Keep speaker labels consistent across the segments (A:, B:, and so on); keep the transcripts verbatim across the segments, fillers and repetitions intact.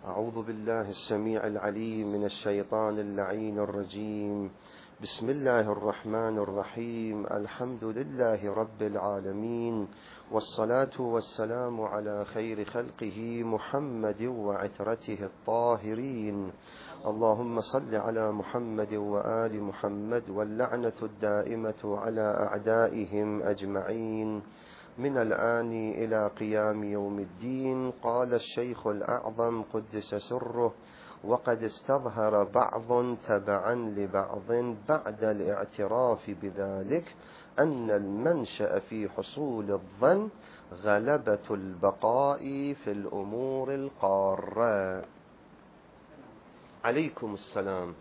A: أعوذ بالله السميع العليم من الشيطان اللعين الرجيم. بسم الله الرحمن الرحيم. الحمد لله رب العالمين، والصلاة والسلام على خير خلقه محمد وعترته الطاهرين. اللهم صل على محمد وآل محمد، واللعنة الدائمة على أعدائهم أجمعين من الآن إلى قيام يوم الدين. قال الشيخ الأعظم قدس سره: وقد استظهر بعض تبعا لبعض بعد الاعتراف بذلك أن المنشأ في حصول الظن غلبة البقاء في الأمور القارة. عليكم السلام.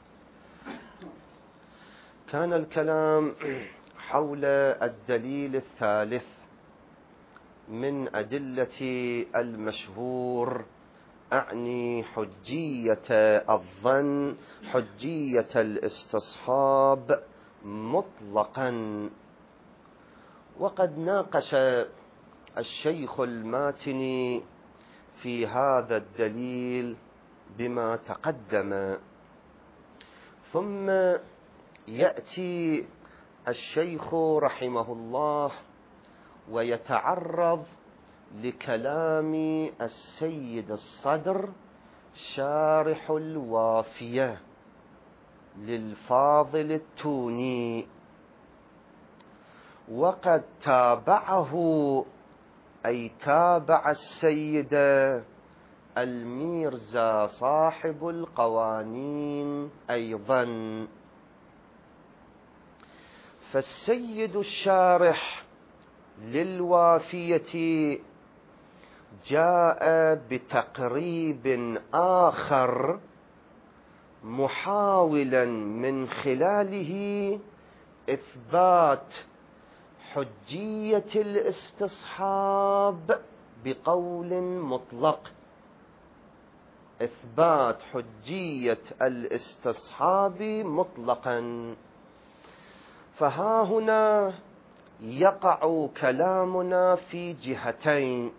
A: كان الكلام حول الدليل الثالث من أدلة المشهور، أعني حجية الظن، حجية الاستصحاب مطلقا. وقد ناقش الشيخ الماتني في هذا الدليل بما تقدم، ثم يأتي الشيخ رحمه الله ويتعرض لكلام السيد الصدر شارح الوافية للفاضل التوني، وقد تابعه أي تابع السيد الميرزا صاحب القوانين أيضا. فالسيد الشارح للوافية جاء بتقريب آخر محاولا من خلاله إثبات حجية الاستصحاب بقول مطلق، إثبات حجية الاستصحاب مطلقا. فها هنا يقع كلامنا في جهتين: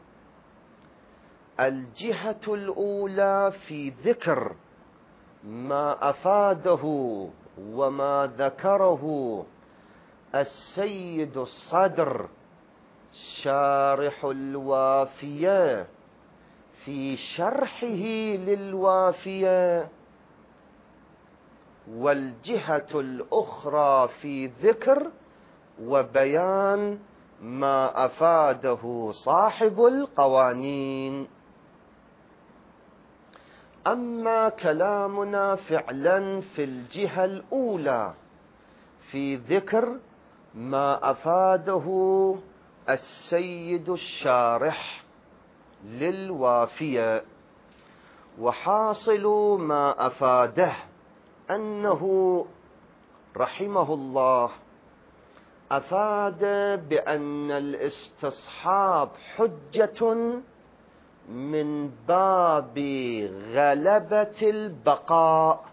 A: الجهة الأولى في ذكر ما أفاده وما ذكره السيد الصدر شارح الوافية في شرحه للوافية، والجهة الأخرى في ذكر وبيان ما أفاده صاحب القوانين. أما كلامنا فعلا في الجهة الأولى في ذكر ما أفاده السيد الشارح للوافية، وحاصل ما أفاده أنه رحمه الله أفاد بأن الاستصحاب حجة من باب غلبة البقاء،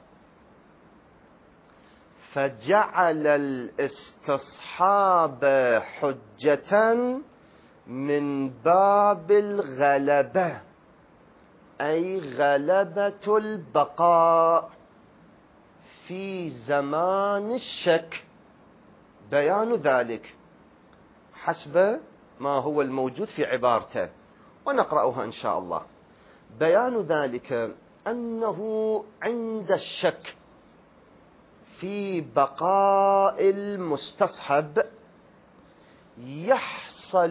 A: فجعل الاستصحاب حجة من باب الغلبة، أي غلبة البقاء في زمان الشك. بيان ذلك حسب ما هو الموجود في عبارته، ونقرأها إن شاء الله. بيان ذلك أنه عند الشك في بقاء المستصحب يحصل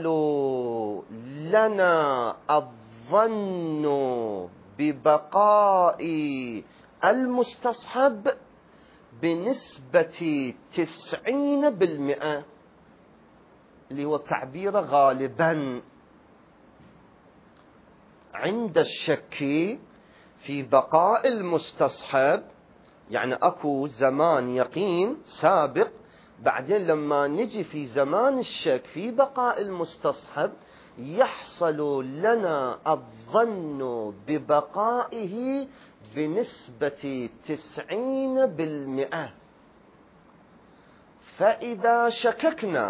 A: لنا الظن ببقاء المستصحب بنسبة تسعين بالمئة، اللي هو تعبير غالبا. عند الشك في بقاء المستصحب يعني أكو زمان يقين سابق، بعدين لما نجي في زمان الشك في بقاء المستصحب يحصل لنا الظن ببقائه بنسبة تسعين بالمئة. فإذا شككنا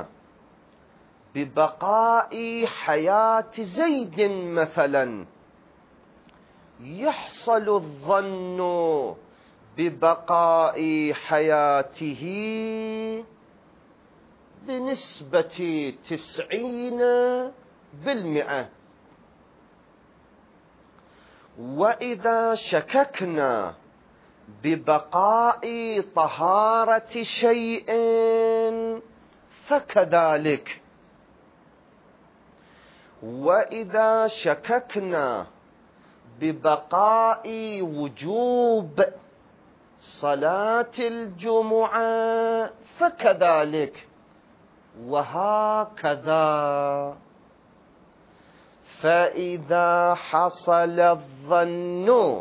A: ببقاء حياة زيد مثلا يحصل الظن ببقاء حياته بنسبة تسعين بالمئة، وإذا شككنا ببقاء طهارة شيء فكذلك، وإذا شككنا ببقاء وجوب صلاة الجمعة فكذلك، وهكذا. فإذا حصل الظن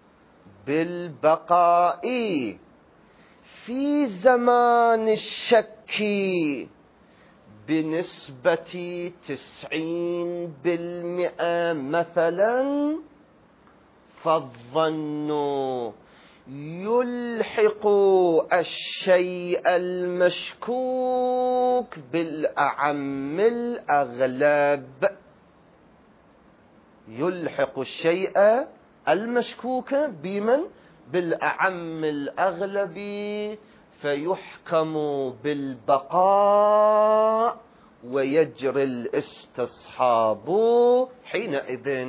A: بالبقاء في زمان الشك بنسبة تسعين بالمئة مثلا، فالظن يلحق الشيء المشكوك بالأعم الأغلب، يلحق الشيء المشكوك بمن؟ بالأعم الأغلب، فيحكم بالبقاء ويجري الاستصحاب حينئذ.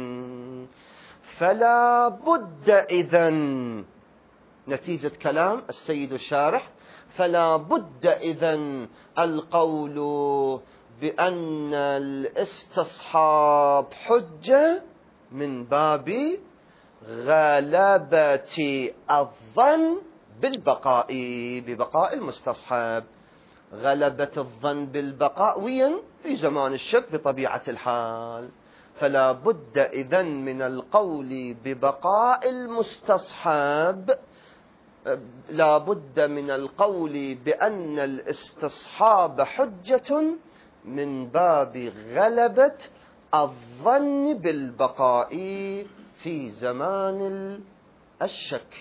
A: فلا بد إذن، نتيجة كلام السيد الشارح، فلا بد إذن القول بأن الاستصحاب حجة من باب غلبة الظن بالبقاء، ببقاء المستصحب. غلبة الظن بالبقاء وين؟ في زمان الشك بطبيعة الحال. فلا بد إذن من القول ببقاء المستصحب، لا بد من القول بأن الاستصحاب حجة من باب غلبة الظن بالبقاء في زمان الشك.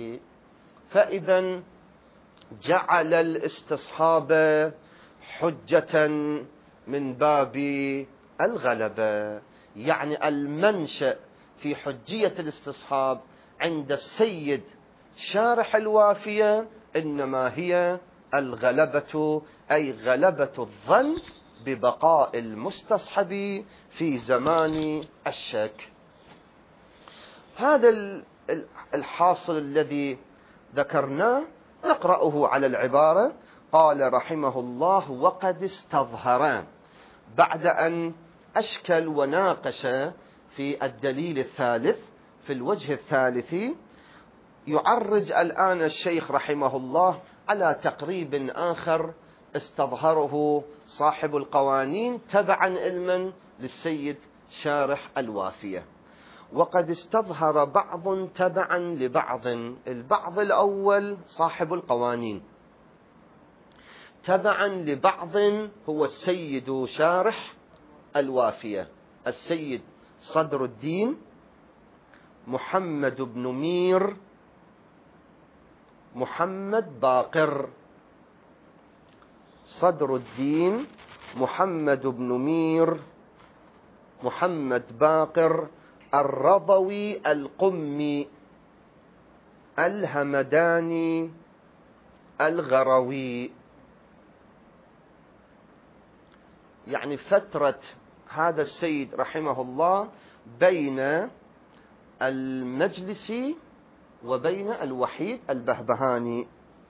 A: فإذا جعل الاستصحاب حجة من باب الغلبة، يعني المنشأ في حجية الاستصحاب عند السيد شارح الوافية إنما هي الغلبة، أي غلبة الظن ببقاء المستصحب في زمان الشك. هذا الحاصل الذي ذكرناه نقرأه على العبارة. قال رحمه الله: وقد استظهر، بعد أن أشكل وناقش في الدليل الثالث في الوجه الثالث، يعرج الآن الشيخ رحمه الله على تقريب آخر استظهره صاحب القوانين تبعا علما للسيد شارح الوافية. وقد استظهر بعض تبعا لبعض، البعض الأول صاحب القوانين، تبعا لبعض هو السيد شارح الوافية السيد صدر الدين محمد بن مير محمد باقر، صدر الدين محمد بن مير محمد باقر الرضوي القمي الهمداني الغروي. يعني فترة هذا السيد رحمه الله بين المجلس وبين الوحيد البهبهاني.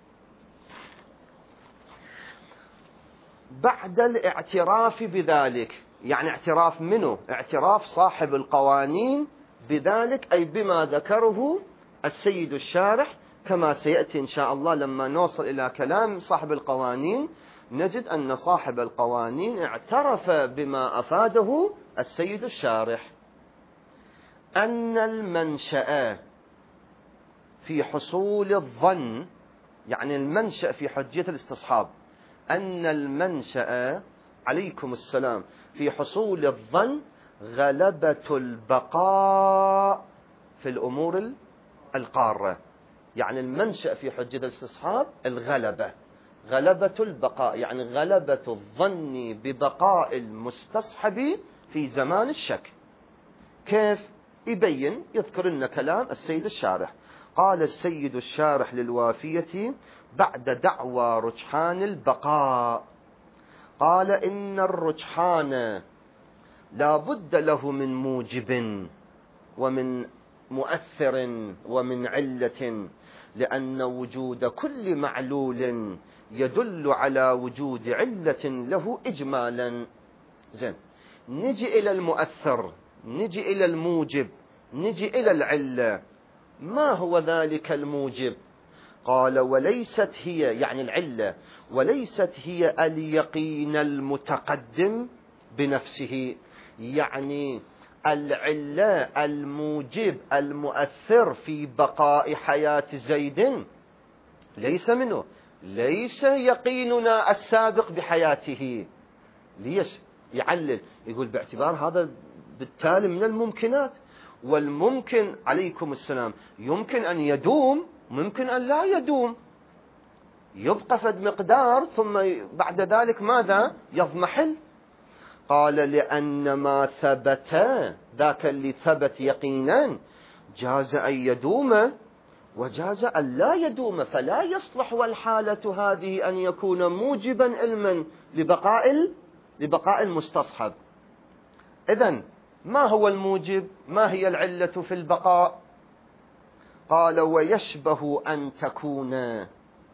A: بعد الاعتراف بذلك، يعني اعتراف منه؟ اعتراف صاحب القوانين بذلك، أي بما ذكره السيد الشارح، كما سيأتي إن شاء الله لما نوصل إلى كلام صاحب القوانين نجد أن صاحب القوانين اعترف بما أفاده السيد الشارح، أن المنشأ في حصول الظن، يعني المنشأ في حجية الاستصحاب، أن المنشأ عليكم السلام في حصول الظن غلبة البقاء في الأمور القارة. يعني المنشأ في حجية الاستصحاب الغلبة، غلبة البقاء، يعني غلبة الظن ببقاء المستصحب في زمان الشك. كيف؟ يبين يذكر لنا كلام السيد الشارح. قال السيد الشارح للوافية بعد دعوى رجحان البقاء، قال إن الرجحان لا بد له من موجب ومن مؤثر ومن علة، لأن وجود كل معلول يدل على وجود علة له إجمالا. زين، نجي إلى المؤثر، نجي إلى الموجب، نجي إلى العلة. ما هو ذلك الموجب؟ قال وليست هي، يعني العلة، وليست هي اليقين المتقدم بنفسه، يعني العلة الموجب المؤثر في بقاء حياة زيد ليس منه، ليس يقيننا السابق بحياته. ليش؟ يعلل، يقول باعتبار هذا بالتالي من الممكنات، والممكن عليكم السلام يمكن أن يدوم، ممكن أن لا يدوم، يبقى فد مقدار ثم بعد ذلك ماذا؟ يضمحل. قال لأن ما ثبت، ذاك اللي ثبت يقينا، جاز أن يدوم وجاز أن لا يدوم، فلا يصلح والحالة هذه أن يكون موجبا علما لبقاء لبقاء المستصحب. إذن ما هو الموجب؟ ما هي العلة في البقاء؟ قال ويشبه أن تكون.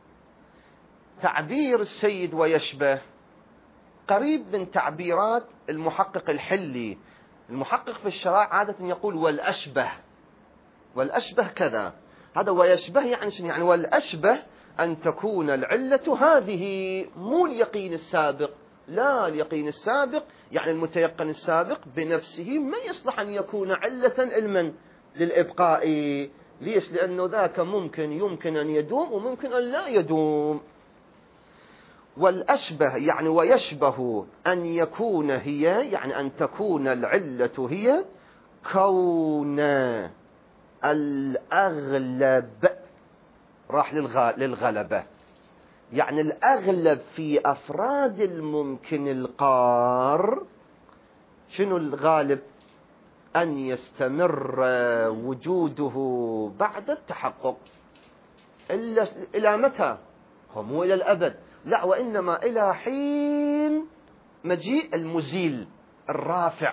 A: تعبير السيد ويشبه قريب من تعبيرات المحقق الحلي. المحقق في الشرائع عادة يقول والأشبه، والأشبه كذا، هذا ويشبه يعني شنو؟ يعني والأشبه أن تكون العلة هذه، مو اليقين السابق. لا، اليقين السابق يعني المتيقن السابق بنفسه ما يصلح أن يكون علة علما للإبقاء. ليش؟ لأنه ذاك ممكن يمكن أن يدوم وممكن أن لا يدوم. والأشبه يعني ويشبه أن يكون هي، يعني أن تكون العلة هي كون الأغلب، راح للغلبة، يعني الأغلب في أفراد الممكن القار. شنو الغالب؟ أن يستمر وجوده بعد التحقق. إلا إلى متى؟ هو مو إلى الأبد، لا، وإنما إلى حين مجيء المزيل الرافع.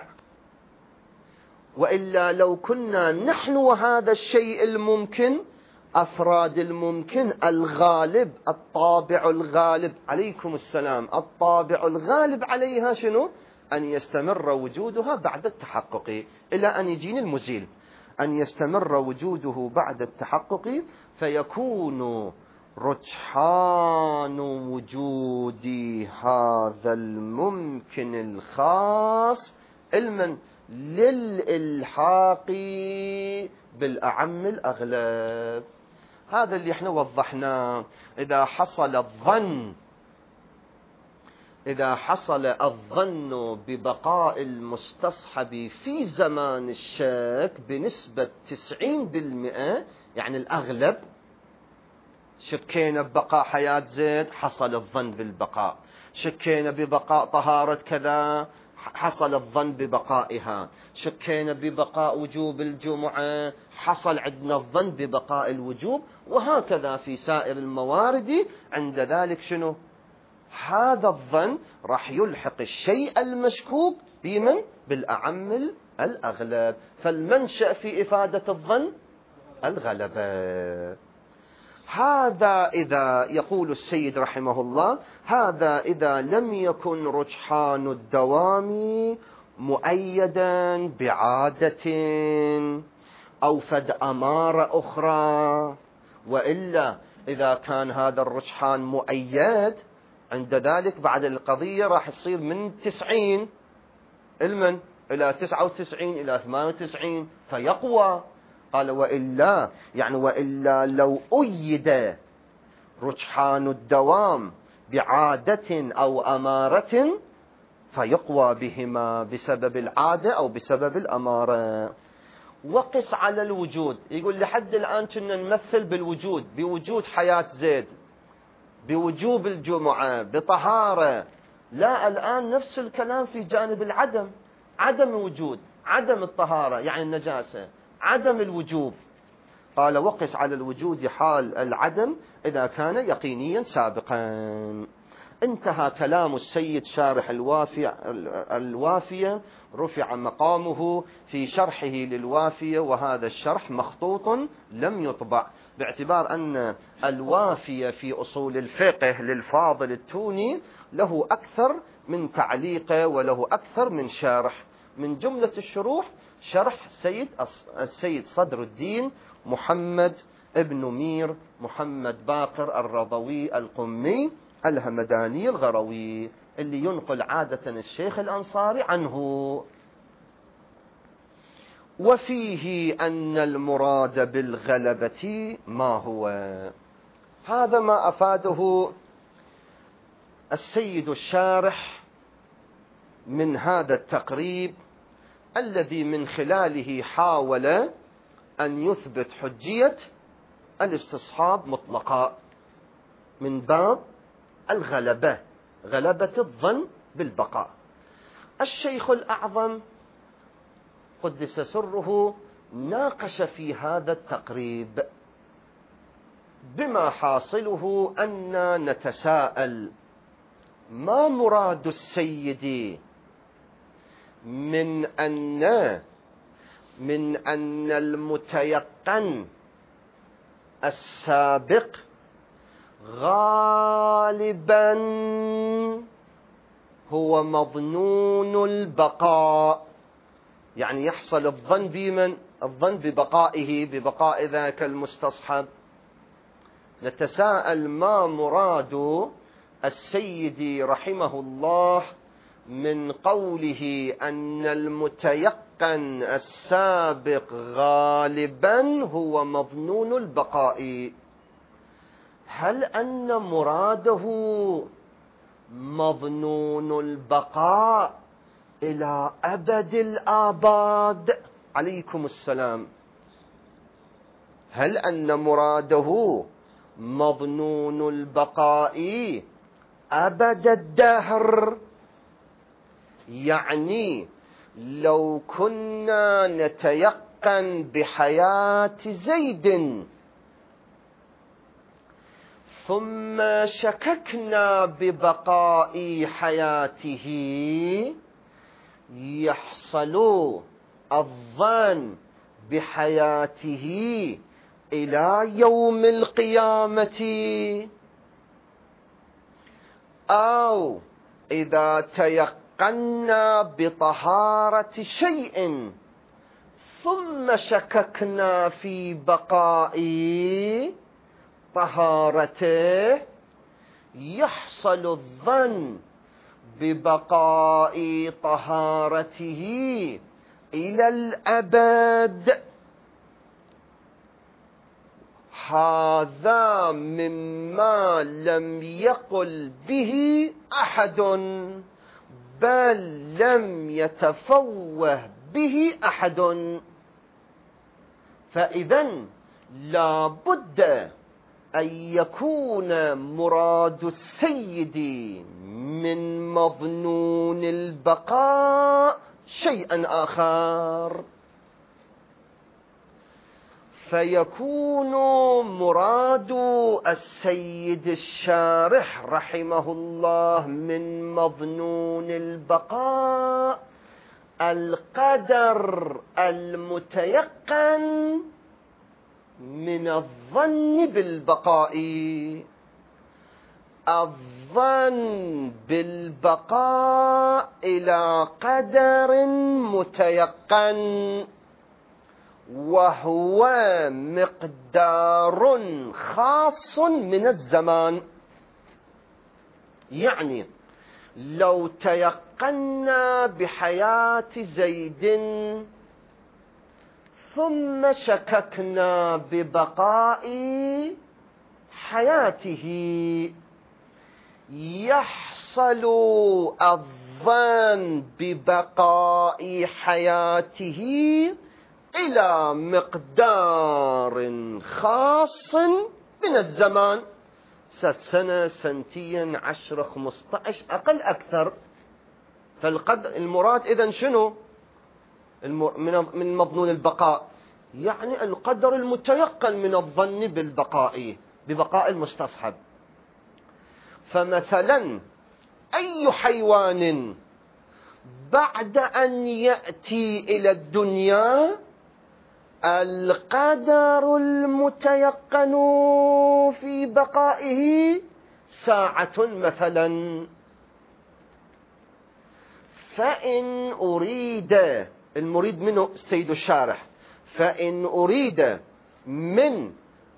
A: وإلا لو كنا نحن وهذا الشيء الممكن، أفراد الممكن الغالب، الطابع الغالب عليكم السلام، الطابع الغالب عليها شنو؟ أن يستمر وجودها بعد التحقق إلى أن يجين المزيل، أن يستمر وجوده بعد التحقق، فيكون رجحان وجود هذا الممكن الخاص علما للإلحاق بالأعم الأغلب. هذا اللي احنا وضحناه. إذا حصل الظن إذا حصل الظن ببقاء المستصحب في زمان الشك بنسبة تسعين بالمئة، يعني الأغلب، شكينا ببقاء حياة زيد، حصل الظن بالبقاء. شكينا ببقاء طهارة كذا، حصل الظن ببقائها. شكينا ببقاء وجوب الجمعة، حصل عندنا الظن ببقاء الوجوب. وهكذا في سائر الموارد. عند ذلك شنو؟ هذا الظن راح يلحق الشيء المشكوك بمن؟ بالأعم الأغلب. فالمنشأ في إفادة الظن الغلبة. هذا إذا، يقول السيد رحمه الله، هذا إذا لم يكن رجحان الدوام مؤيدا بعادة أو فد أمارة أخرى. وإلا إذا كان هذا الرجحان مؤيد، عند ذلك بعد القضية راح تصير من تسعين المن إلى تسعة وتسعين إلى ثمانية وتسعين فيقوى. قال وإلا، يعني وإلا لو أيد رجحان الدوام بعادة أو أمارة فيقوى بهما بسبب العادة أو بسبب الأمارة. وقس على الوجود. يقول لحد الآن كنا نمثل بالوجود، بوجود حياة زيد، بوجوب الجمعة، بطهارة. لا، الآن نفس الكلام في جانب العدم، عدم وجود. عدم الطهارة يعني النجاسة، عدم الوجوب. قال وقس على الوجود حال العدم إذا كان يقينيا سابقا. انتهى كلام السيد شارح الوافية, الوافية رفع مقامه في شرحه للوافية، وهذا الشرح مخطوط لم يطبع، باعتبار أن الوافية في أصول الفقه للفاضل التوني له أكثر من تعليق وله أكثر من شرح. من جملة الشروح شرح السيد السيد صدر الدين محمد ابن مير محمد باقر الرضوي القمي الهمداني الغروي، اللي ينقل عادة الشيخ الأنصاري عنه. وفيه أن المراد بالغلبة ما هو؟ هذا ما أفاده السيد الشارح من هذا التقريب، الذي من خلاله حاول أن يثبت حجية الاستصحاب مطلقا من باب الغلبة، غلبة الظن بالبقاء. الشيخ الأعظم قدس سره ناقش في هذا التقريب، بما حاصله أن نتساءل ما مراد السيد من أن من أن المتيقن السابق غالبا هو مظنون البقاء، يعني يحصل الظن بمن؟ الظن ببقائه، ببقاء ذاك المستصحب. نتساءل ما مراد السيد رحمه الله من قوله أن المتيقن السابق غالبا هو مظنون البقاء. هل أن مراده مظنون البقاء إلى أبد الآباد؟ عليكم السلام. هل أن مراده مظنون البقاء أبد الدهر؟ يعني لو كنا نتيقن بحياة زيد ثم شككنا ببقاء حياته، يحصل الظن بحياته إلى يوم القيامة، أو إذا تيقنا بطهارة شيء ثم شككنا في بقاء طهارته، يحصل الظن ببقاء طهارته إلى الأبد. هذا مما لم يقل به أحد، بل لم يتفوه به أحد. فإذن لا بد أن يكون مراد السيد من مظنون البقاء شيئا آخر، فيكون مراد السيد الشارح رحمه الله من مظنون البقاء القدر المتيقن من الظن بالبقاء، الظن بالبقاء إلى قدر متيقن، وهو مقدار خاص من الزمان. يعني لو تيقنا بحياة زيد ثم شككنا ببقاء حياته، يحصل الظن ببقاء حياته إلى مقدار خاص من الزمان، سنة سنتين عشرة خمسة عشر أقل أكثر. فالقدر المراد إذن شنو؟ من مضمون البقاء، يعني القدر المتيقن من الظن بالبقاء ببقاء المستصحب. فمثلا أي حيوان بعد أن يأتي إلى الدنيا القدر المتيقن في بقائه ساعة مثلا، فإن أريد، المريد منه السيد الشارح، فإن أريد من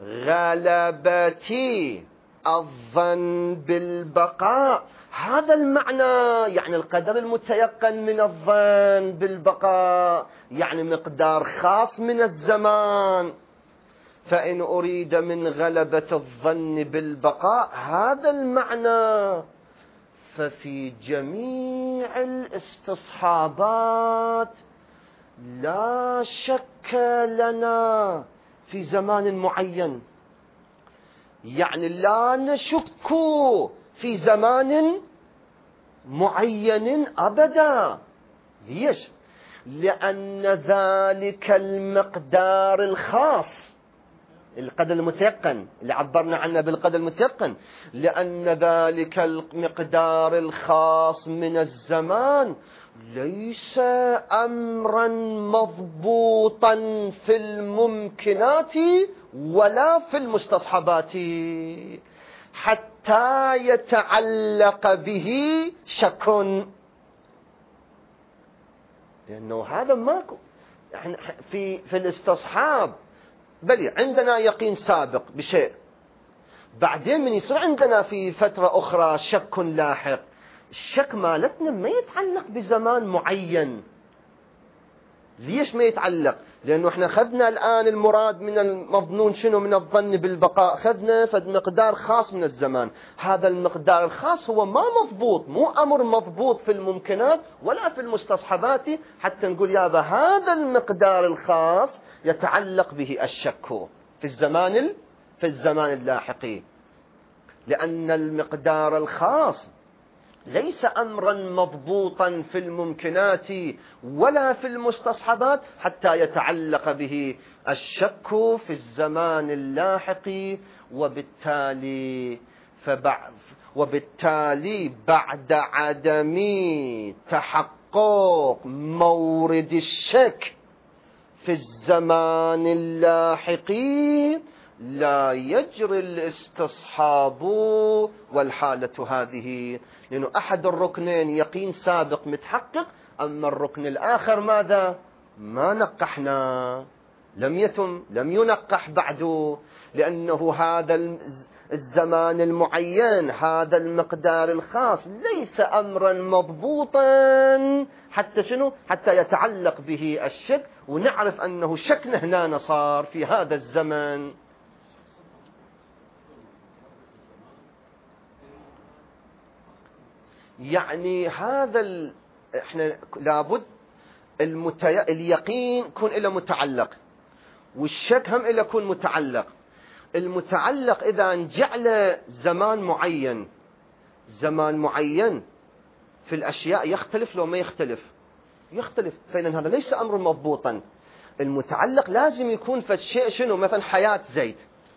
A: غلبة الظن بالبقاء هذا المعنى، يعني القدر المتيقن من الظن بالبقاء يعني مقدار خاص من الزمان. فإن أريد من غلبة الظن بالبقاء هذا المعنى، ففي جميع الاستصحابات لا شك لنا في زمان معين، يعني لا نشك في زمان معين أبدا. ليش؟ لأن ذلك المقدار الخاص، القدر المتيقن اللي عبرنا عنه بالقدر المتيقن، لأن ذلك المقدار الخاص من الزمان ليس أمرا مضبوطا في الممكنات ولا في المستصحبات حتى يتعلق به شك، لأنه هذا ماكو. احنا في في الاستصحاب بل عندنا يقين سابق بشيء، بعدين من يصير عندنا في فترة أخرى شك لاحق. الشك مالتنا ما يتعلق بزمان معين. ليش ما يتعلق؟ لأنه احنا خذنا الآن المراد من المظنون شنو؟ من الظن بالبقاء، خذنا فد مقدار خاص من الزمان. هذا المقدار الخاص هو ما مضبوط، مو أمر مضبوط في الممكنات ولا في المستصحبات حتى نقول يابا هذا المقدار الخاص يتعلق به الشك في الزمان في الزمان اللاحق، لأن المقدار الخاص ليس أمرا مضبوطا في الممكنات ولا في المستصحبات حتى يتعلق به الشك في الزمان اللاحق. وبالتالي فبعد وبالتالي بعد عدم تحقق مورد الشك في الزمان اللاحق لا يجري الاستصحاب والحالة هذه، لأنه أحد الركنين يقين سابق متحقق، أما الركن الآخر ماذا؟ ما نقحنا، لم يتم لم ينقح بعد، لأنه هذا الزمان المعين، هذا المقدار الخاص ليس أمرا مضبوطا حتى شنو؟ حتى يتعلق به الشك، ونعرف أنه شكنا هنا صار في هذا الزمن. يعني هذا ال... احنا لابد المتي... اليقين يكون له متعلق، والشك هم له يكون متعلق. المتعلق إذا جعل زمان معين، زمان معين في الأشياء يختلف لو ما يختلف يختلف، فإذا هذا ليس أمر مضبوطا. المتعلق لازم يكون في الشيء شنو؟ مثلا حياة زيد،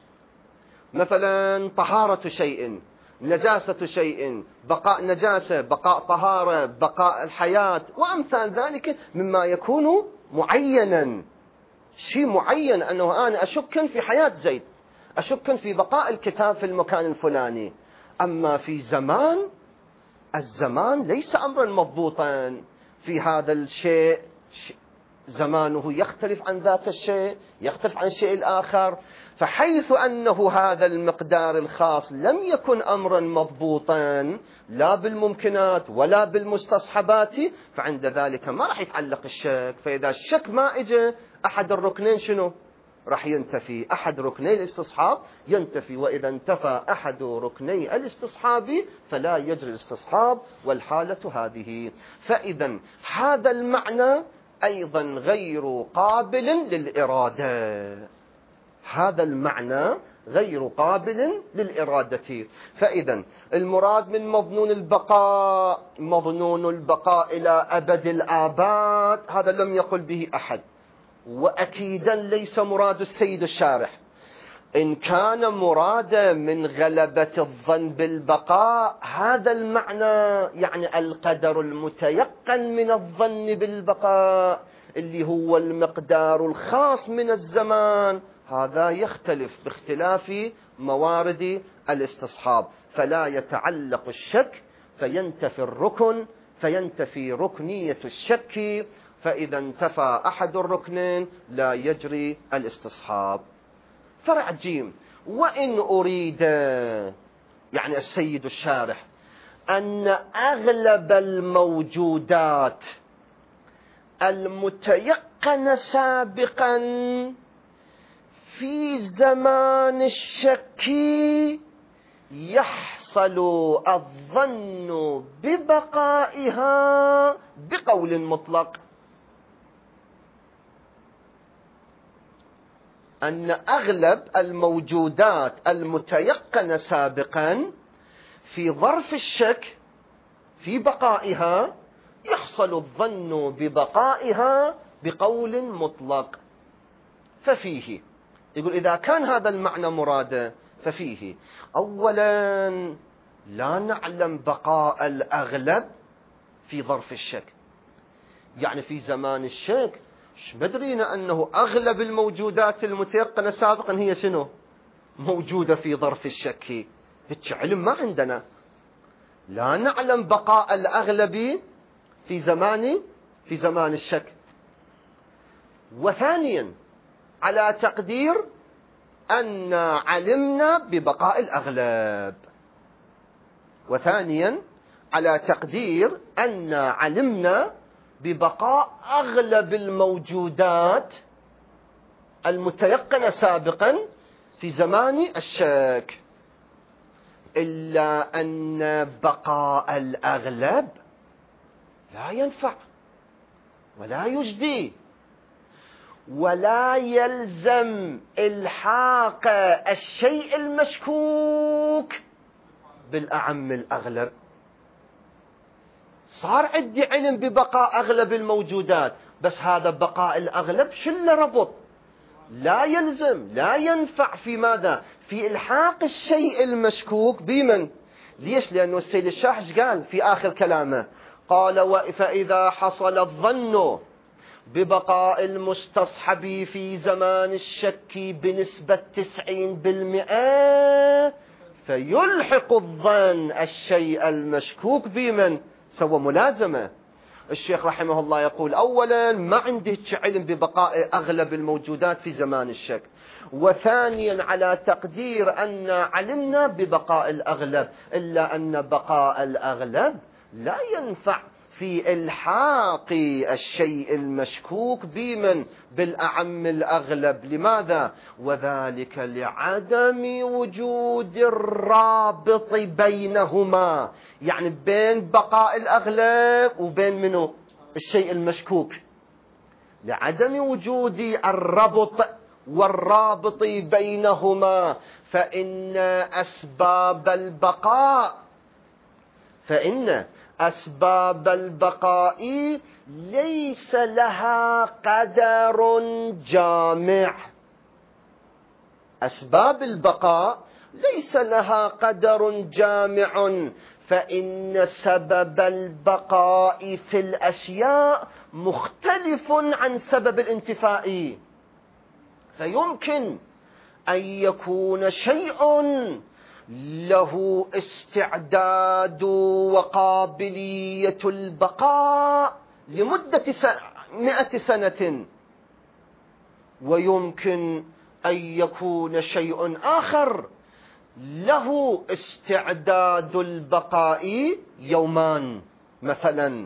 A: مثلا طهارة شيء، نجاسة شيء، بقاء نجاسة، بقاء طهارة، بقاء الحياة، وأمثال ذلك مما يكون معينا، شيء معين، أنه أنا أشك في حياة زيد، أشك في بقاء الكتاب في المكان الفلاني. أما في زمان، الزمان ليس أمرا مضبوطا في هذا الشيء، زمانه يختلف عن ذاك الشيء، يختلف عن الشيء الآخر. فحيث أنه هذا المقدار الخاص لم يكن أمرا مضبوطا لا بالممكنات ولا بالمستصحبات، فعند ذلك ما راح يتعلق الشك. فإذا الشك ما إجا أحد الركنين شنو؟ راح ينتفي، أحد ركني الاستصحاب ينتفي، وإذا انتفى أحد ركني الاستصحاب فلا يجري الاستصحاب والحالة هذه. فإذا هذا المعنى أيضا غير قابل للإرادة، هذا المعنى غير قابل للإرادة. فإذا المراد من مظنون البقاء مظنون البقاء إلى أبد الآباد، هذا لم يقل به أحد، وأكيدا ليس مراد السيد الشارح. إن كان مرادا من غلبة الظن بالبقاء هذا المعنى، يعني القدر المتيقن من الظن بالبقاء اللي هو المقدار الخاص من الزمان، هذا يختلف باختلاف موارد الاستصحاب، فلا يتعلق الشك فينتفي الركن، فينتفي ركنية الشك، فإذا انتفى أحد الركنين لا يجري الاستصحاب. فرع جيم: وإن أريد، يعني السيد الشارح، أن أغلب الموجودات المتيقن سابقا في زمان الشك يحصل الظن ببقائها بقول مطلق. أن أغلب الموجودات المتيقنة سابقا في ظرف الشك في بقائها يحصل الظن ببقائها بقول مطلق. ففيه، يقول إذا كان هذا المعنى مراده ففيه: أولا لا نعلم بقاء الأغلب في ظرف الشك، يعني في زمان الشك مش مدرينا أنه أغلب الموجودات المتيقنة سابقا هي شنو موجودة في ظرف الشك، هيك علم ما عندنا، لا نعلم بقاء الأغلب في زمان في زمان الشك. وثانيا على تقدير أن علمنا ببقاء الأغلب، وثانيا على تقدير أن علمنا ببقاء أغلب الموجودات المتيقنة سابقا في زمان الشك، إلا أن بقاء الأغلب لا ينفع ولا يجدي، ولا يلزم إلحاق الشيء المشكوك بالأعم الأغلب. صار عندي علم ببقاء أغلب الموجودات، بس هذا بقاء الأغلب شل ربط، لا يلزم لا ينفع في ماذا؟ في إلحاق الشيء المشكوك بمن؟ ليش؟ لأنه السيد الشاحش قال في آخر كلامه، قال: فإذا حصل الظن ببقاء المستصحب في زمان الشك بنسبة تسعين بالمئة فيلحق الظن الشيء المشكوك بمن؟ سوى ملازمة. الشيخ رحمه الله يقول: أولا ما عنده علم ببقاء أغلب الموجودات في زمان الشك، وثانيا على تقدير أن علمنا ببقاء الأغلب، إلا أن بقاء الأغلب لا ينفع في إلحاق الشيء المشكوك بمن؟ بالأعم الأغلب. لماذا؟ وذلك لعدم وجود الرابط بينهما، يعني بين بقاء الأغلب وبين منه؟ الشيء المشكوك، لعدم وجود الربط والرابط بينهما. فإن أسباب البقاء فإن أسباب البقاء ليس لها قدر جامع. أسباب البقاء ليس لها قدر جامع، فإن سبب البقاء في الأشياء مختلف عن سبب الانتفاء. فيمكن أن يكون شيء له استعداد وقابلية البقاء لمدة مئة سنة، ويمكن أن يكون شيء آخر له استعداد البقاء يومان مثلا.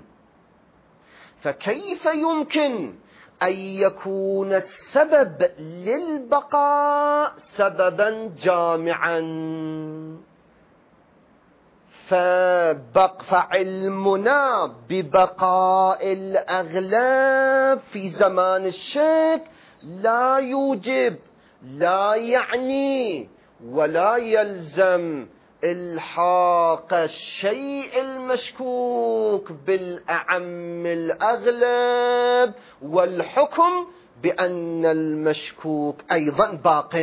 A: فكيف يمكن أن يكون السبب للبقاء سببا جامعا؟ فعلمنا ببقاء الأغلب في زمان الشك لا يوجب لا يعني ولا يلزم الحاق الشيء المشكوك بالأعم الأغلب والحكم بأن المشكوك أيضا باق،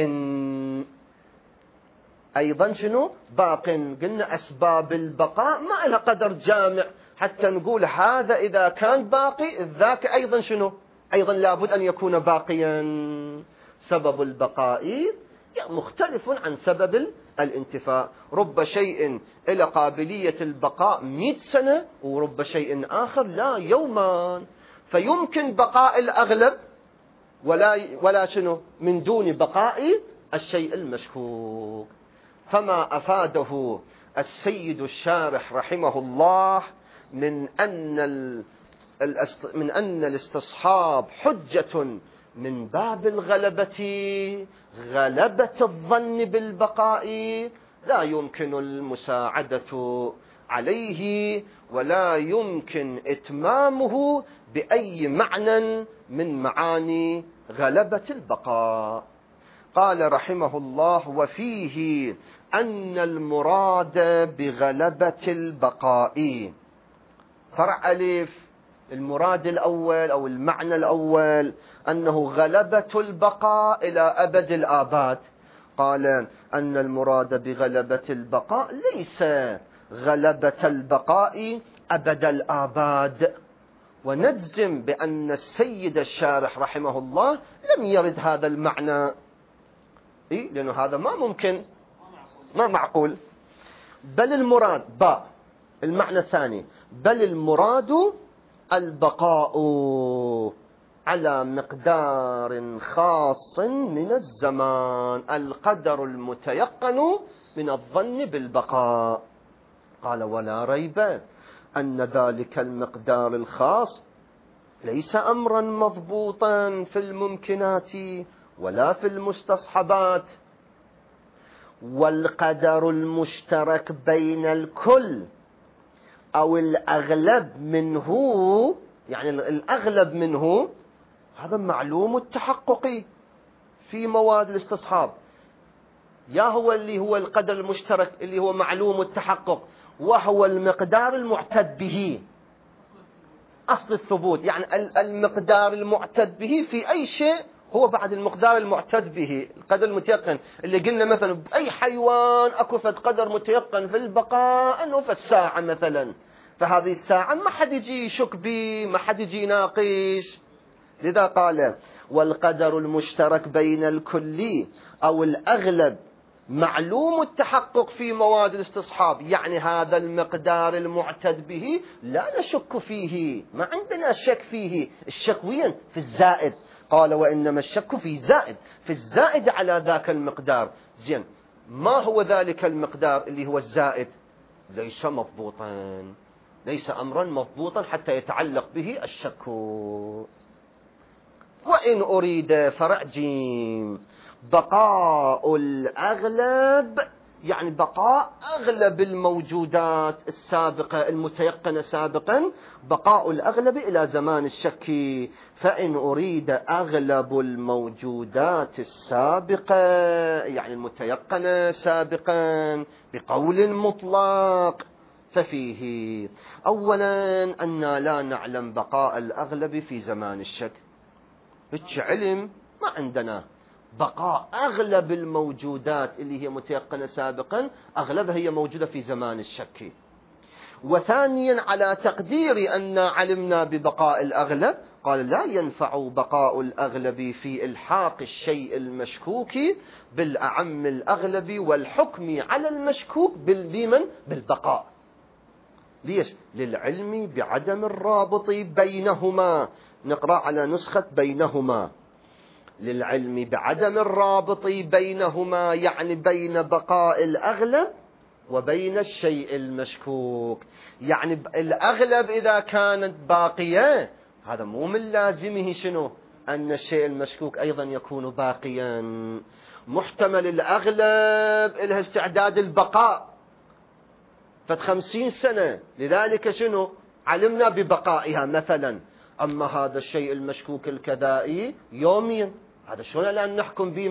A: أيضا شنو باق. قلنا أسباب البقاء ما لها قدر جامع حتى نقول هذا إذا كان باقي ذاك أيضا شنو أيضا لابد أن يكون باقيا. سبب البقاء مختلف عن سبب الانتفاء. رب شيء إلى قابلية البقاء مئة سنة ورب شيء آخر لا يوما، فيمكن بقاء الأغلب ولا ولا شنو من دون بقاء الشيء المشكوك. فما أفاده السيد الشارح رحمه الله من أن من أن الاستصحاب حجة من باب الغلبة، غلبة الظن بالبقاء، لا يمكن المساعدة عليه ولا يمكن إتمامه بأي معنى من معاني غلبة البقاء. قال رحمه الله: وفيه أن المراد بغلبة البقاء. فرع ألف، المراد الأول أو المعنى الأول أنه غلبة البقاء إلى أبد الآباد. قال أن المراد بغلبة البقاء ليس غلبة البقاء أبد الآباد. ونجزم بأن السيد الشارح رحمه الله لم يرد هذا المعنى، إيه؟ لأنه هذا ما ممكن، ما معقول. بل المراد باء المعنى الثاني، بل المراد البقاء على مقدار خاص من الزمان، القدر المتيقن من الظن بالبقاء. قال: ولا ريب أن ذلك المقدار الخاص ليس أمرا مضبوطا في الممكنات ولا في المستصحبات، والقدر المشترك بين الكل أو الأغلب منه، يعني الأغلب منه، هذا معلوم التحقق في مواد الاستصحاب. يا هو اللي هو القدر المشترك اللي هو معلوم التحقق، وهو المقدار المعتد به، أصل الثبوت. يعني المقدار المعتد به في أي شيء هو بعد المقدار المعتد به، القدر المتيقن. اللي قلنا مثلا بأي حيوان أكو فد قدر متيقن في البقاء أنه فد ساعة مثلا، فهذه الساعة ما حد يجي يشك به، ما حد يجي يناقش. لذا قال: والقدر المشترك بين الكل أو الأغلب معلوم التحقق في مواد الاستصحاب، يعني هذا المقدار المعتد به لا نشك فيه، ما عندنا شك فيه. الشك وين؟ في الزائد. قال: وإنما الشك في زائد، في الزائد على ذاك المقدار. زين، ما هو ذلك المقدار اللي هو الزائد؟ ليس مضبوطا، ليس أمرا مضبوطا حتى يتعلق به الشك. وإن أريد فرع جيم بقاء الأغلب، يعني بقاء أغلب الموجودات السابقة المتيقنة سابقا، بقاء الأغلب إلى زمان الشك. فإن أريد أغلب الموجودات السابقة يعني المتيقنة سابقا بقول مطلق، ففيه أولا أننا لا نعلم بقاء الأغلب في زمان الشك. هيك علم ما عندنا بقاء أغلب الموجودات اللي هي متيقنة سابقا، أغلبها هي موجودة في زمان الشك. وثانيا على تقدير أن علمنا ببقاء الأغلب، قال: لا ينفع بقاء الأغلب في إلحاق الشيء المشكوك بالأعم الأغلب والحكم على المشكوك بمن بالبقاء. ليش؟ للعلم بعدم الرابط بينهما. نقرأ على نسخة بينهما. للعلم بعدم الرابط بينهما، يعني بين بقاء الأغلب وبين الشيء المشكوك. يعني الأغلب إذا كانت باقية، هذا مو من لازمه شنو؟ أن الشيء المشكوك أيضا يكون باقيا. محتمل الأغلب إلها استعداد البقاء فد خمسين سنة، لذلك شنو؟ علمنا ببقائها مثلا. أما هذا الشيء المشكوك الكذائي يوميا، هذا شلون الآن نحكم به من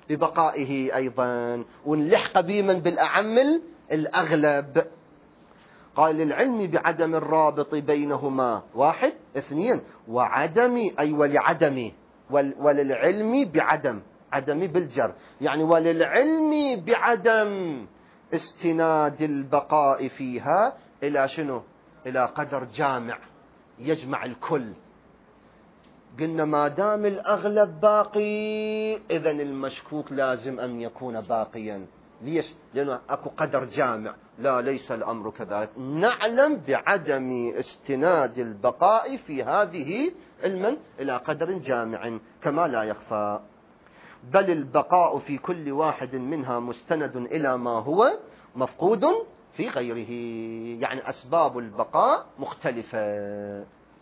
A: ببقائه أيضا، ونلحق بمن بالأعم الأغلب. قال للعلم بعدم الرابط بينهما واحد اثنين وعدم أي ولعدم وللعلم بعدم عدم بالجر يعني وللعلم بعدم استناد البقاء فيها إلى شنو؟ إلى قدر جامع يجمع الكل. قلنا ما دام الأغلب باقي إذن المشكوك لازم أن يكون باقيا. ليش؟ لأنه أكو قدر جامع. لا، ليس الأمر كذلك. نعلم بعدم استناد البقاء في هذه المن إلى قدر جامع كما لا يخفى، بل البقاء في كل واحد منها مستند إلى ما هو مفقود في غيره، يعني أسباب البقاء مختلفة.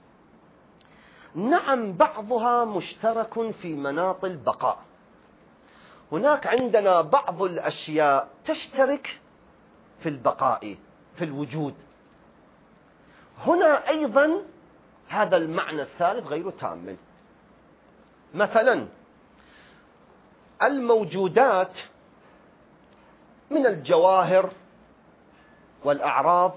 A: نعم، بعضها مشترك في مناط البقاء. هناك عندنا بعض الأشياء تشترك في البقاء في الوجود. هنا أيضا هذا المعنى الثالث غير تام. مثلا الموجودات من الجواهر والأعراض،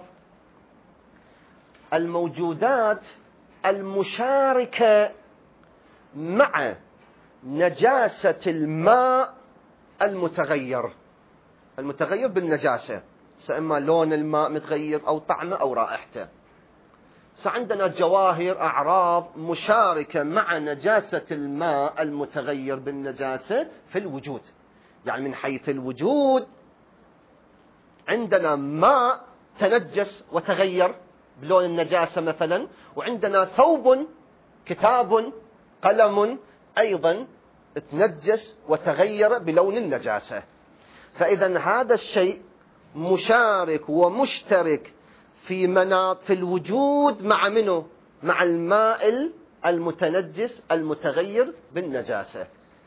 A: الموجودات المشاركة مع نجاسة الماء المتغير المتغير بالنجاسة، سإما لون الماء متغير أو طعمه أو رائحته. سعندنا جواهر أعراض مشاركة مع نجاسة الماء المتغير بالنجاسة في الوجود. يعني من حيث الوجود عندنا ماء تنجس وتغير بلون النجاسة مثلا، وعندنا ثوب كتاب قلم أيضا تنجس وتغير بلون النجاسة. فإذا هذا الشيء مشارك ومشترك في مناط في الوجود مع منه مع الماء المتنجس المتغير بالنجاسة.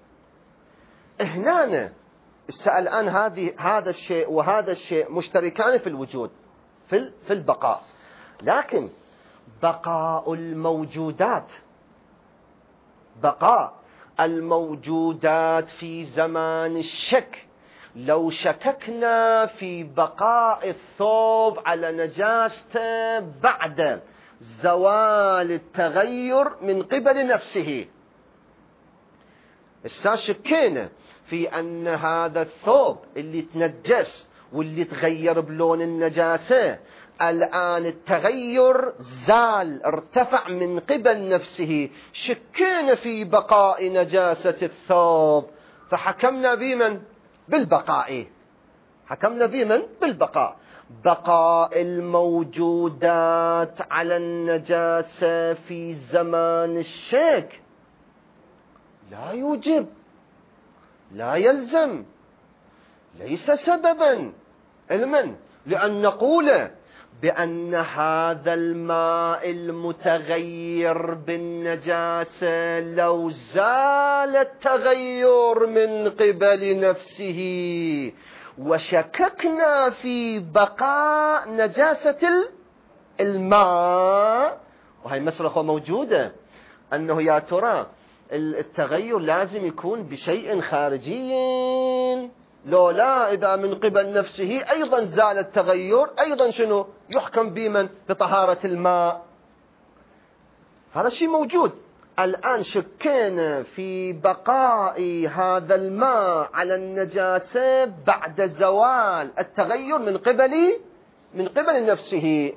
A: هنا الآن هذه هذا الشيء وهذا الشيء مشتركان في الوجود في في البقاء، لكن بقاء الموجودات بقاء الموجودات في زمان الشك، لو شككنا في بقاء الثوب على نجاسته بعد زوال التغير من قبل نفسه، إسا شكينا في أن هذا الثوب اللي تنجس واللي تغير بلون النجاسة الآن التغير زال ارتفع من قبل نفسه، شكينا في بقاء نجاسة الثوب فحكمنا بمن؟ بالبقاء. حكمنا بمن؟ بالبقاء. بقاء الموجودات على النجاسة في زمان الشك لا يوجب لا يلزم ليس سببا علما لأن نقول بأن هذا الماء المتغير بالنجاسة لو زال التغير من قبل نفسه وشككنا في بقاء نجاسة الماء، وهي مسألة موجودة أنه يا ترى التغير لازم يكون بشيء خارجي، لو لا إذا من قبل نفسه أيضا زال التغير أيضا شنو يحكم بمن؟ بطهارة الماء. هذا الشيء موجود. الآن شكينا في بقاء هذا الماء على النجاسة بعد زوال التغير من قبل من قبل نفسه،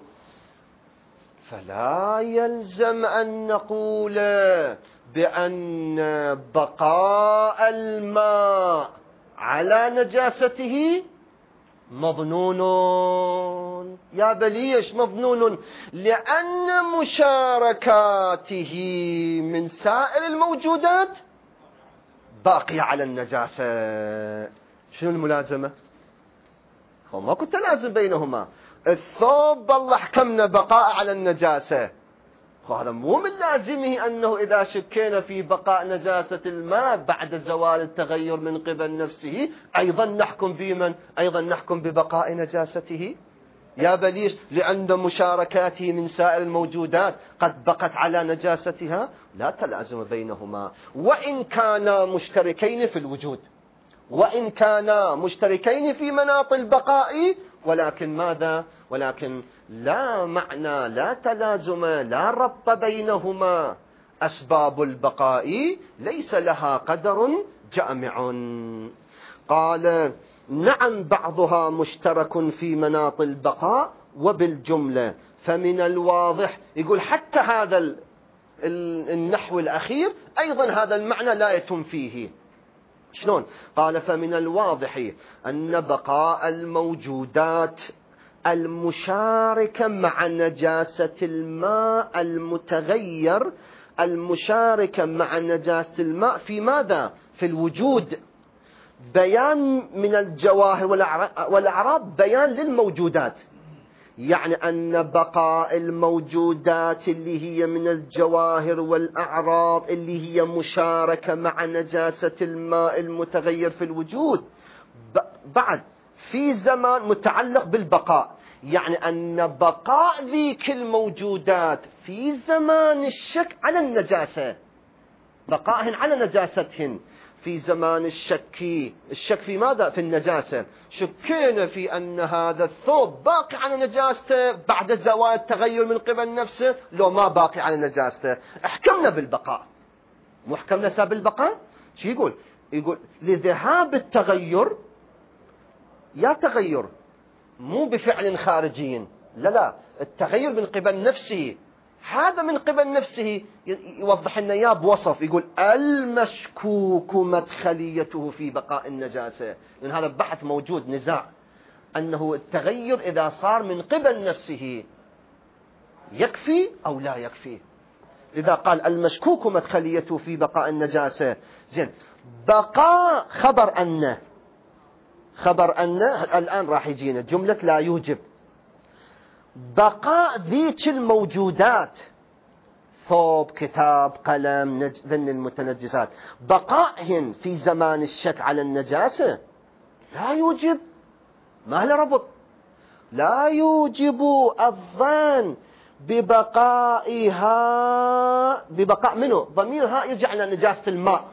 A: فلا يلزم أن نقول بأن بقاء الماء على نجاسته مظنون. يا بليش مظنون؟ لأن مشاركاته من سائر الموجودات باقية على النجاسة. شنو الملازمة؟ ما كنت لازم بينهما. الثوب الله حكمنا بقاء على النجاسة، هذا مو من لازمه أنه إذا شكينا في بقاء نجاسة الماء بعد زوال التغير من قبل نفسه أيضا نحكم بمن؟ أيضا نحكم ببقاء نجاسته. يا بليش لأن مشاركاته من سائر الموجودات قد بقت على نجاستها. لا تلازم بينهما وإن كانا مشتركين في الوجود، وإن كانا مشتركين في مناط البقاء، ولكن ماذا؟ ولكن لا معنى، لا تلازم، لا ربط بينهما. أسباب البقاء ليس لها قدر جامع. قال نعم بعضها مشترك في مناط البقاء وبالجملة فمن الواضح، يقول حتى هذا النحو الأخير أيضا هذا المعنى لا يتم فيه. شلون؟ قال فمن الواضح أن بقاء الموجودات المشاركة مع نجاسة الماء المتغير، المشاركة مع نجاسة الماء في ماذا؟ في الوجود، بيان من الجواهر والأعراض، بيان للموجودات. يعني أن بقاء الموجودات اللي هي من الجواهر والأعراض اللي هي مشاركة مع نجاسة الماء المتغير في الوجود بعد في زمان متعلق بالبقاء، يعني أن بقاء ذيك الموجودات في زمان الشك على النجاسة، بقائهن على نجاستهن في زمان الشك. الشك في ماذا؟ في النجاسة. شكينا في أن هذا الثوب باقي على نجاسته بعد زوال التغير من قبل نفسه، لو ما باقي على نجاسته احكمنا بالبقاء. مو حكمنا ساب البقاء؟ شو يقول؟ يقول لذهاب التغير، يا تغير مو بفعل خارجي، لا لا، التغير من قبل نفسه، هذا من قبل نفسه يوضح لنا اياه بوصف، يقول المشكوك مدخليته في بقاء النجاسة. لأن هذا بحث موجود، نزاع أنه التغير إذا صار من قبل نفسه يكفي أو لا يكفي. لذا قال المشكوك مدخليته في بقاء النجاسة. زين، بقاء خبر أن، خبر أن الآن راح يجينا جملة لا يوجب. بقاء ذيك الموجودات، ثوب، كتاب، قلم، ذن المتنجسات، بقائهن في زمان الشك على النجاسة لا يوجب، ما له ربط، لا يوجب الظن ببقائها، ببقاء منه، ضميرها يرجع إلى نجاسة الماء،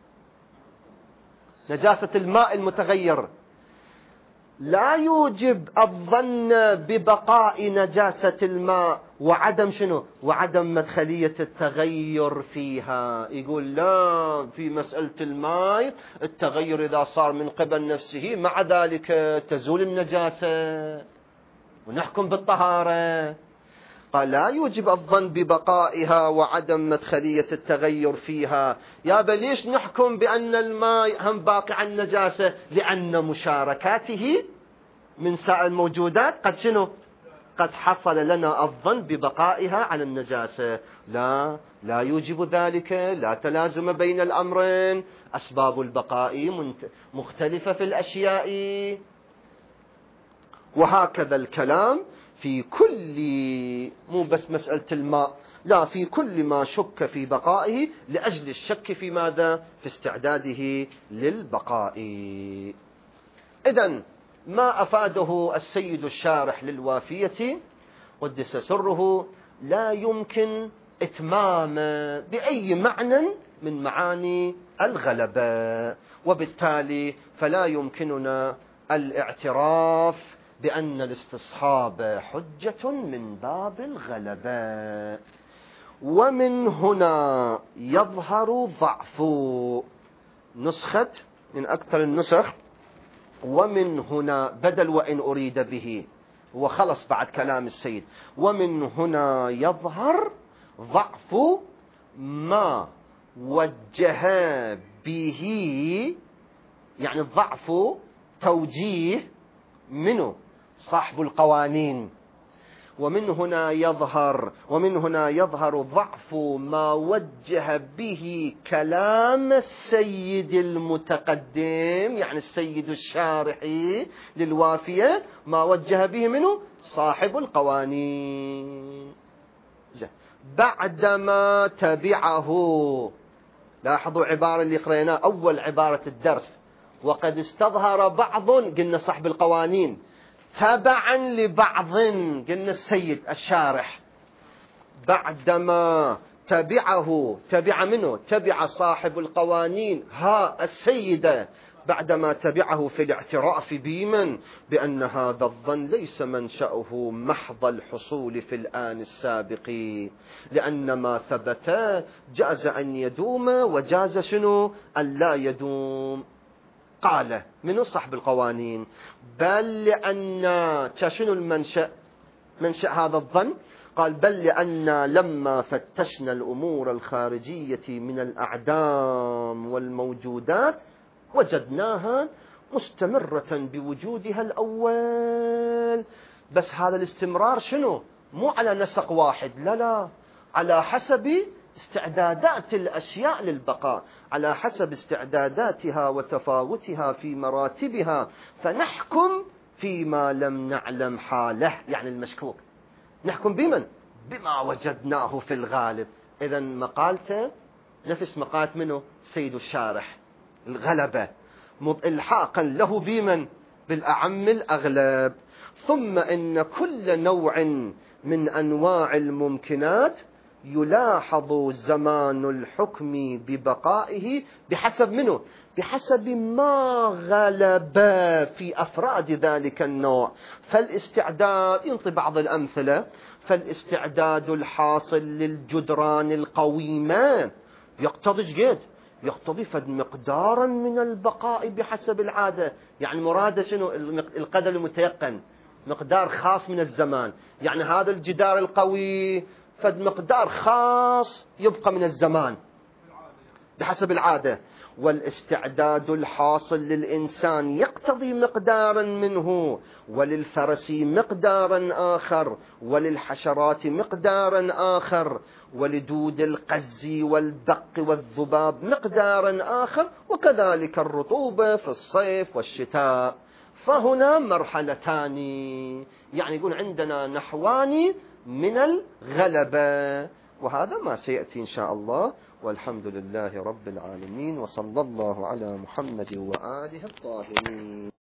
A: نجاسة الماء المتغير. لا يوجب الظن ببقاء نجاسة الماء وعدم شنو؟ وعدم مدخلية التغير فيها. يقول لا، في مسألة الماء التغير إذا صار من قبل نفسه مع ذلك تزول النجاسة ونحكم بالطهارة. قال لا يوجب الظن ببقائها وعدم مدخلية التغير فيها. يا بليش نحكم بأن الماء هم باقي عن النجاسة؟ لأن مشاركاته من سائر الموجودات قد شنو؟ قد حصل لنا الظن ببقائها على النجاسة. لا، لا يوجب ذلك، لا تلازم بين الأمرين، أسباب البقاء مختلفة في الأشياء. وهكذا الكلام في كل، مو بس مسألة الماء، لا، في كل ما شك في بقائه لأجل الشك في ماذا؟ في استعداده للبقاء. إذن ما أفاده السيد الشارح للوافية قدس سره لا يمكن إتمام بأي معنى من معاني الغلبة، وبالتالي فلا يمكننا الاعتراف بأن الاستصحاب حجة من باب الغلبة. ومن هنا يظهر ضعف نسخة من أكثر النسخ، ومن هنا بدل وإن أريد به، وخلص بعد كلام السيد. ومن هنا يظهر ضعف ما وجه به، يعني الضعف توجيه منه صاحب القوانين. ومن هنا يظهر ومن هنا يظهر ضعف ما وجه به كلام السيد المتقدم، يعني السيد الشارحي للوافية، ما وجه به منه صاحب القوانين بعدما تبعه. لاحظوا عبارة اللي قريناه أول عبارة الدرس، وقد استظهر بعض، قلنا صاحب القوانين، تبعا لبعض، قلنا السيد الشارح. بعدما تبعه، تبع منه، تبع صاحب القوانين ها السيدة بعدما تبعه في الاعتراف بمن بأن هذا الظن ليس منشأه محض الحصول في الآن السابق، لأن ما ثبت جاز أن يدوم وجاز شنو أن لا يدوم. قال من صاحب القوانين بل لأن شنو المنشأ منشأ هذا الظن؟ قال بل لأن لما فتشنا الأمور الخارجية من الأعدام والموجودات وجدناها مستمرة بوجودها الأول. بس هذا الاستمرار شنو؟ مو على نسق واحد، لا لا، على حسب استعدادات الأشياء للبقاء، على حسب استعداداتها وتفاوتها في مراتبها، فنحكم فيما لم نعلم حاله، يعني المشكوك نحكم بمن؟ بما وجدناه في الغالب. إذن مقالته نفس مقالة منه سيد الشارح، الغلبة إلحاقا له بمن؟ بالأعم الأغلب. ثم إن كل نوع من أنواع الممكنات يلاحظ زمان الحكم ببقائه بحسب منه؟ بحسب ما غلب في أفراد ذلك النوع. فالاستعداد، ينطي بعض الأمثلة، فالاستعداد الحاصل للجدران القويمة يقتضي جد يقتضي فد مقدارا من البقاء بحسب العادة. يعني مراد شنو؟ القدر المتيقن، مقدار خاص من الزمان، يعني هذا الجدار القوي فد مقدار خاص يبقى من الزمان بحسب العادة. والاستعداد الحاصل للإنسان يقتضي مقدارا منه، وللفرس مقدارا آخر، وللحشرات مقدارا آخر، ولدود القز والبق والذباب مقدارا آخر، وكذلك الرطوبة في الصيف والشتاء. فهنا مرحلتان، يعني يقول عندنا نحوان من الغلبة، وهذا ما سيأتي إن شاء الله. والحمد لله رب العالمين، وصلى الله على محمد وآله الطاهرين.